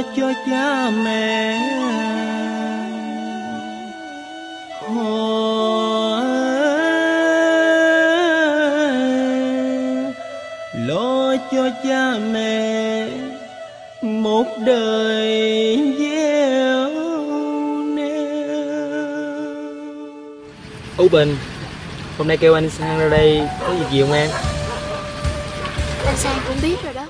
cho cha mẹ, lo cho cha mẹ một đời gieo neo. Ú Bình, hôm nay kêu anh Sang ra đây có việc gì không An? Anh Sang cũng biết rồi đó.